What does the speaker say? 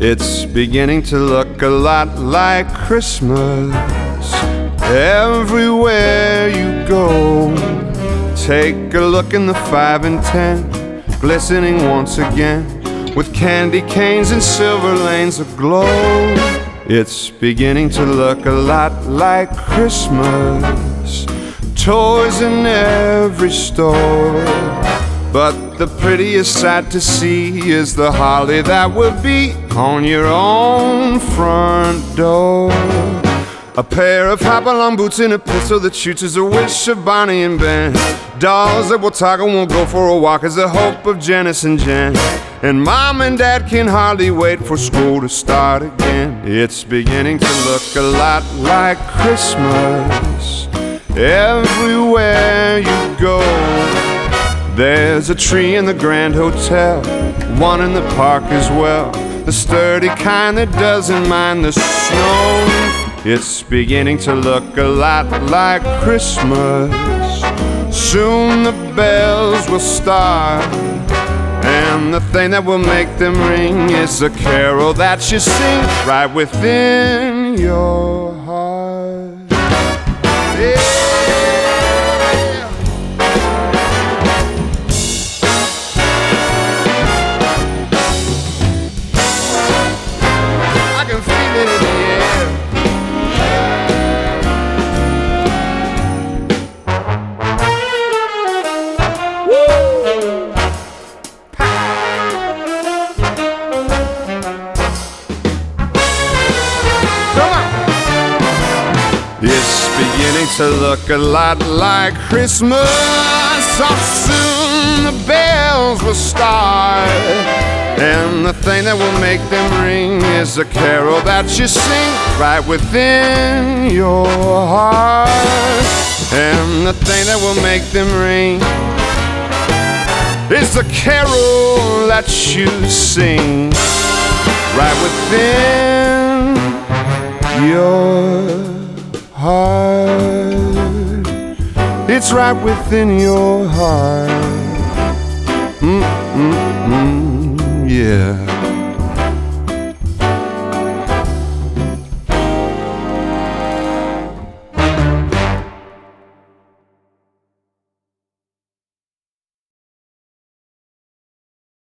It's beginning to look a lot like Christmas everywhere you go. Take a look in the 5 and 10, glistening once again with candy canes and silver lanes aglow. It's beginning to look a lot like Christmas, toys in every store. But the prettiest sight to see is the holly that will be on your own front door. A pair of hop-along boots and a pistol that shoots is a wish of Bonnie and Ben. Dolls that will talk and won't go for a walk is the hope of Janice and Jen. And Mom and Dad can hardly wait for school to start again. It's beginning to look a lot like Christmas everywhere you go. There's a tree in the Grand Hotel, one in the park as well, the sturdy kind that doesn't mind the snow. It's beginning to look a lot like Christmas. Soon the bells will start, and the thing that will make them ring is a carol that you sing right within your heart. Yeah. I can feel it in the air. It's beginning to look a lot like Christmas. So soon the bells will start, and the thing that will make them ring is a carol that you sing right within your heart. And the thing that will make them ring is the carol that you sing right within your heart. It's right within your heart. Yeah.